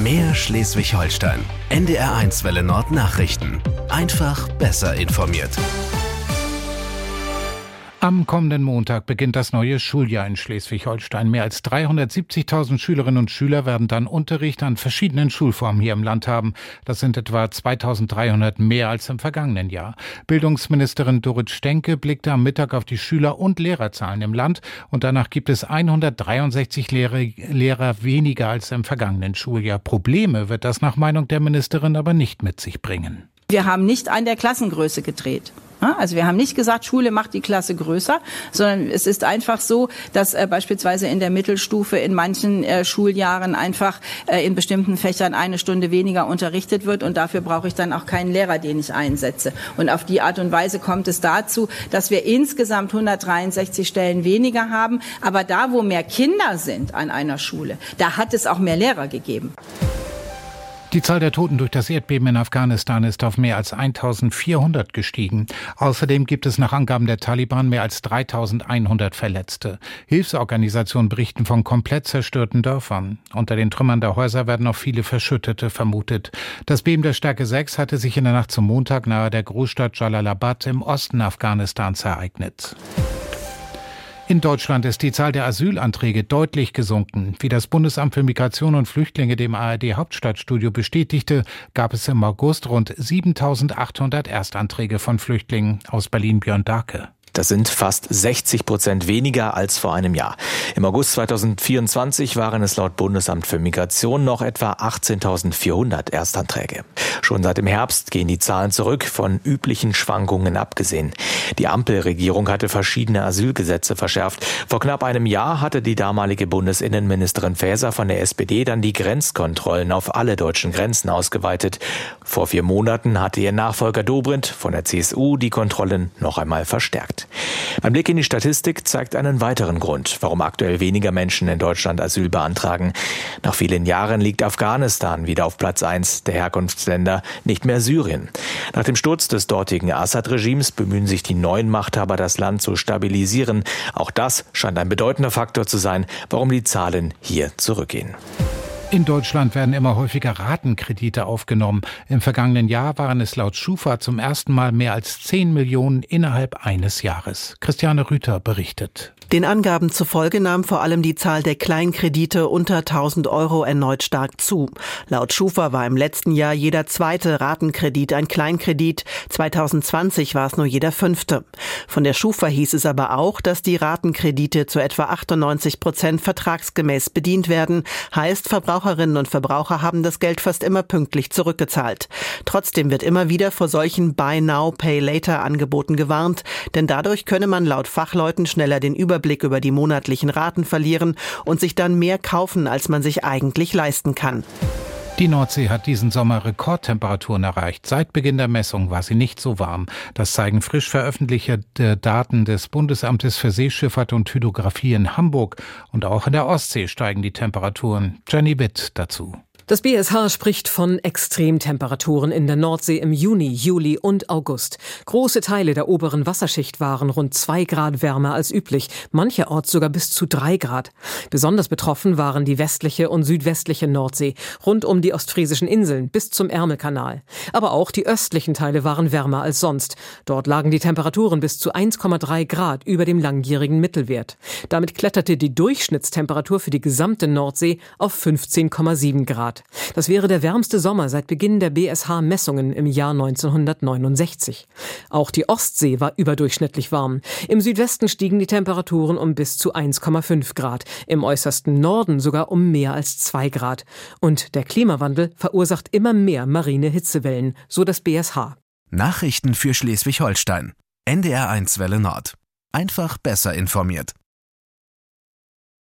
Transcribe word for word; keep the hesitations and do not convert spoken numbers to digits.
Mehr Schleswig-Holstein. N D R eins Welle Nord Nachrichten. Einfach besser informiert. Am kommenden Montag beginnt das neue Schuljahr in Schleswig-Holstein. Mehr als dreihundertsiebzigtausend Schülerinnen und Schüler werden dann Unterricht an verschiedenen Schulformen hier im Land haben. Das sind etwa zweitausenddreihundert mehr als im vergangenen Jahr. Bildungsministerin Dorit Stenke blickte am Mittag auf die Schüler- und Lehrerzahlen im Land. Und danach gibt es hundertdreiundsechzig Lehrer, Lehrer weniger als im vergangenen Schuljahr. Probleme wird das nach Meinung der Ministerin aber nicht mit sich bringen. Wir haben nicht an der Klassengröße gedreht. Also wir haben nicht gesagt, Schule macht die Klasse größer, sondern es ist einfach so, dass äh, beispielsweise in der Mittelstufe in manchen äh, Schuljahren einfach äh, in bestimmten Fächern eine Stunde weniger unterrichtet wird und dafür brauche ich dann auch keinen Lehrer, den ich einsetze. Und auf die Art und Weise kommt es dazu, dass wir insgesamt hundertdreiundsechzig Stellen weniger haben. Aber da, wo mehr Kinder sind an einer Schule, da hat es auch mehr Lehrer gegeben. Die Zahl der Toten durch das Erdbeben in Afghanistan ist auf mehr als eintausendvierhundert gestiegen. Außerdem gibt es nach Angaben der Taliban mehr als dreitausendeinhundert Verletzte. Hilfsorganisationen berichten von komplett zerstörten Dörfern. Unter den Trümmern der Häuser werden noch viele Verschüttete vermutet. Das Beben der Stärke sechs hatte sich in der Nacht zum Montag nahe der Großstadt Jalalabad im Osten Afghanistans ereignet. In Deutschland ist die Zahl der Asylanträge deutlich gesunken. Wie das Bundesamt für Migration und Flüchtlinge dem A R D-Hauptstadtstudio bestätigte, gab es im August rund siebentausendachthundert Erstanträge von Flüchtlingen. Aus Berlin Björn Darke. Das sind fast sechzig Prozent weniger als vor einem Jahr. Im August zweitausendvierundzwanzig waren es laut Bundesamt für Migration noch etwa achtzehntausendvierhundert Erstanträge. Schon seit dem Herbst gehen die Zahlen zurück, von üblichen Schwankungen abgesehen. Die Ampelregierung hatte verschiedene Asylgesetze verschärft. Vor knapp einem Jahr hatte die damalige Bundesinnenministerin Faeser von der S P D dann die Grenzkontrollen auf alle deutschen Grenzen ausgeweitet. Vor vier Monaten hatte ihr Nachfolger Dobrindt von der C S U die Kontrollen noch einmal verstärkt. Ein Blick in die Statistik zeigt einen weiteren Grund, warum aktuell weniger Menschen in Deutschland Asyl beantragen. Nach vielen Jahren liegt Afghanistan wieder auf Platz eins der Herkunftsländer, nicht mehr Syrien. Nach dem Sturz des dortigen Assad-Regimes bemühen sich die neuen Machthaber, das Land zu stabilisieren. Auch das scheint ein bedeutender Faktor zu sein, warum die Zahlen hier zurückgehen. In Deutschland werden immer häufiger Ratenkredite aufgenommen. Im vergangenen Jahr waren es laut Schufa zum ersten Mal mehr als zehn Millionen innerhalb eines Jahres. Christiane Rüther berichtet. Den Angaben zufolge nahm vor allem die Zahl der Kleinkredite unter tausend Euro erneut stark zu. Laut Schufa war im letzten Jahr jeder zweite Ratenkredit ein Kleinkredit. zweitausendzwanzig war es nur jeder fünfte. Von der Schufa hieß es aber auch, dass die Ratenkredite zu etwa achtundneunzig Prozent vertragsgemäß bedient werden. Heißt, Verbraucherinnen und Verbraucher haben das Geld fast immer pünktlich zurückgezahlt. Trotzdem wird immer wieder vor solchen Buy-Now-Pay-Later-Angeboten gewarnt, denn dadurch könne man laut Fachleuten schneller den Überblick über die monatlichen Raten verlieren und sich dann mehr kaufen, als man sich eigentlich leisten kann. Die Nordsee hat diesen Sommer Rekordtemperaturen erreicht. Seit Beginn der Messung war sie nicht so warm. Das zeigen frisch veröffentlichte Daten des Bundesamtes für Seeschifffahrt und Hydrographie in Hamburg. Und auch in der Ostsee steigen die Temperaturen. Jenny Witt dazu. Das B S H spricht von Extremtemperaturen in der Nordsee im Juni, Juli und August. Große Teile der oberen Wasserschicht waren rund zwei Grad wärmer als üblich, mancherorts sogar bis zu drei Grad. Besonders betroffen waren die westliche und südwestliche Nordsee, rund um die ostfriesischen Inseln bis zum Ärmelkanal. Aber auch die östlichen Teile waren wärmer als sonst. Dort lagen die Temperaturen bis zu eins Komma drei Grad über dem langjährigen Mittelwert. Damit kletterte die Durchschnittstemperatur für die gesamte Nordsee auf fünfzehn Komma sieben Grad. Das wäre der wärmste Sommer seit Beginn der B S H-Messungen im Jahr neunzehnhundertneunundsechzig. Auch die Ostsee war überdurchschnittlich warm. Im Südwesten stiegen die Temperaturen um bis zu eins Komma fünf Grad, im äußersten Norden sogar um mehr als zwei Grad. Und der Klimawandel verursacht immer mehr marine Hitzewellen, so das B S H. Nachrichten für Schleswig-Holstein. N D R eins Welle Nord. Einfach besser informiert.